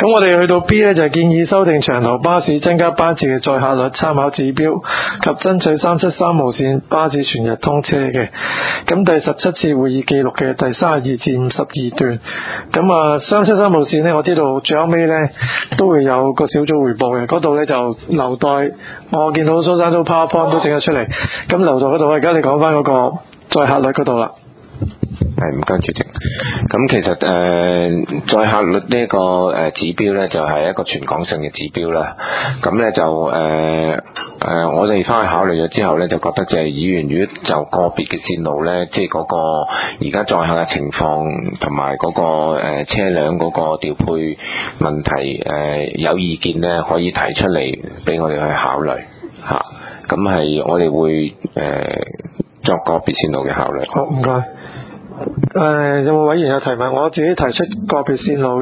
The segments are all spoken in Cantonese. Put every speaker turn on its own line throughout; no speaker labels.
咁我哋去到 B 呢，就係建議修訂長途巴士增加班次嘅載客率參考指標及爭取373號線巴士全日通車嘅。咁第17次會議記錄嘅第32至52段。咁373號線呢，我知道最後尾呢都會有個小組匯報嘅，嗰度呢就留待我見到蘇生都 PowerPoint 都整咗出嚟。咁留待嗰度，而家你講翻嗰個載客率嗰度啦。
係，唔該主席。咁其實載客率呢個指標呢，就係一個全港性嘅指標啦。咁呢就我哋翻去考慮咗之後呢，就覺得就係議員如果就個別嘅線路呢，即係嗰個而家載客嘅情況同埋嗰個車輛嗰個調配問題有意見呢，可以提出嚟俾我哋去考慮嚇。咁係我哋會作個別線路嘅考慮。
好，唔該。有冇委員有提問？我自己提出個別線路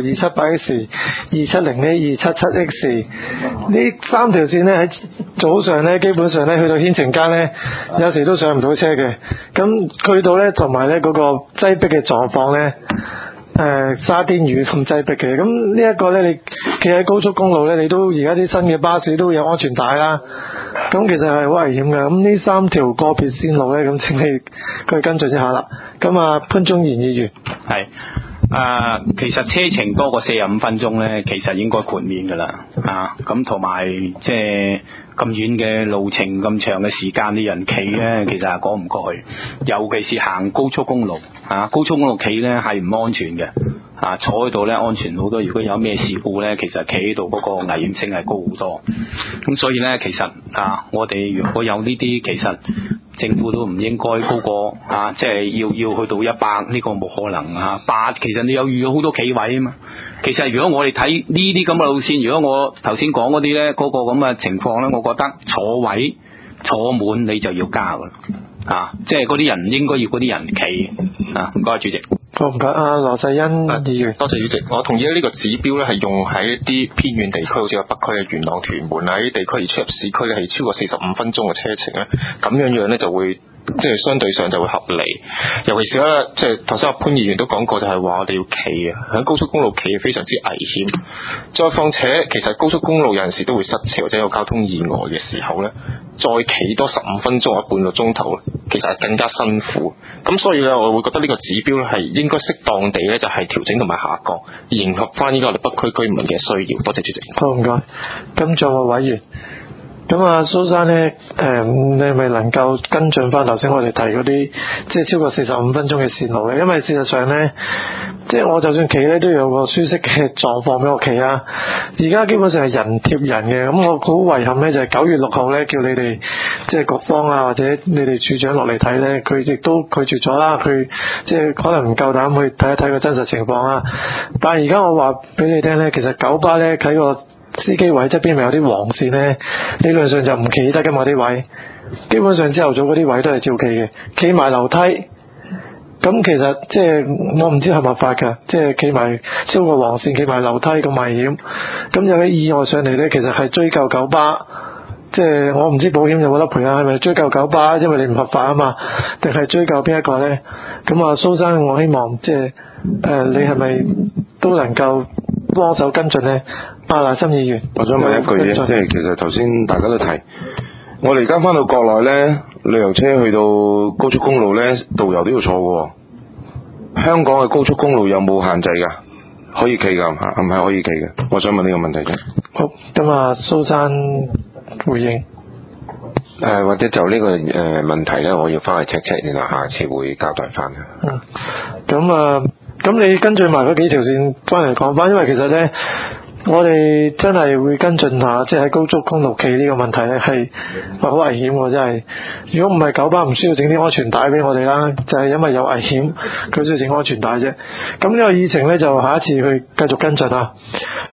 278X、270A、277X 呢三條線呢，喺早上呢，基本上呢，去到牽晴街呢，有時都上唔到車嘅。咁去到呢，同埋呢嗰個擠迫嘅狀況呢，沙甸魚咁擠迫嘅。咁呢一個呢，你企喺高速公路呢，你都而家啲新嘅巴士都有安全帶啦。咁其實係好危險嘅。咁呢三條個別線路呢，咁請你佢跟進一下啦。咁潘宗賢議員
係其實車程多過45分鐘呢，其實應該豁免㗎啦。咁同埋即係咁遠嘅路程咁長嘅時間，啲人企呢，其實係講唔過去，尤其是行高速公路高速公路企呢係唔安全嘅。坐喺度呢安全好多，如果有咩事故呢，其實企喺度嗰個危險性係高好多。咁所以呢，其實我哋如果有呢啲，其實政府都唔應該高過即係要去到100，呢個冇可能8，其實你有預咗好多企位啊嘛。其實如果我哋睇呢啲咁嘅路線，如果我頭先講嗰啲呢，嗰個咁嘅情況呢，我覺得坐位坐滿你就要加㗎啦。即係嗰啲人應該要嗰啲人企唔該主席。
好，唔該。羅世恩議員，
多謝主席。我同意呢個指標咧係用喺一啲偏遠地區，好似北區嘅元朗、屯門啊呢啲地區，而出入市區咧係超過45分鐘嘅車程咧，咁樣咧就會即係相對上就會合理。尤其是咧，即係頭先阿潘議員都講過，就係話我哋要企喺高速公路企非常之危險。再況且，其實高速公路有陣時都會塞車或者有交通意外嘅時候咧，再企多15分鐘或者半個鐘頭，其實係更加辛苦。咁所以咧，我會覺得呢個指標咧係應該適當地咧就係調整同埋下降，迎合翻呢個我哋北區居民嘅需要。多謝主席。
好，唔該。咁仲有委員。咁蘇生呢，你係咪能夠跟進翻頭先我哋提嗰啲即係超過45分鐘嘅線路咧？因為事實上呢，即係我就算企呢都有個舒適嘅狀況俾我企啊。而家基本上係人貼人嘅，咁我好遺憾呢，就係9月6號呢，叫你哋即係局方或者你哋處長落嚟睇呢，佢亦都拒絕咗啦。佢即係可能唔夠膽去睇一睇個真實情況啊。但係而家我話俾你聽呢，其實九巴呢，喺個司機位側邊咪有啲黃線呢，理論上就唔企得㗎嘛啲位，基本上朝頭早嗰啲位都係照企嘅，企埋樓梯。咁其實即係我唔知係咪法㗎，即係企埋超過黃線，企埋樓梯咁危險。咁有啲意外上嚟呢，其實係追究九巴，即係我唔知保險有冇得賠啊？係咪追究九巴，因為你唔合法啊嘛？定係追究邊一個呢？咁蘇生，我希望即係你係咪都能夠幫手跟進呢？賴心議員，
我想問一句啫，即係其實頭先大家都提，我哋而家翻到國內呢，旅遊車去到高速公路呢，導遊都要坐嘅。香港嘅高速公路有冇限制㗎？可以企㗎，係咪可以企嘅？我想問呢個問題啫。
好，咁蘇生回應。
或者就呢個問題呢，我要翻去 check， 然後下次會交代翻嘅。
咁你跟進埋嗰幾條線翻嚟講翻，因為其實呢，我哋真係會跟進下，即係喺高速公路企呢個問題呢，係好危險喎，真係。如果唔係九巴唔需要整啲安全帶俾我哋啦，就係因為有危險，佢需要整安全帶啫。咁呢個議程呢，就下一次去繼續跟進啊。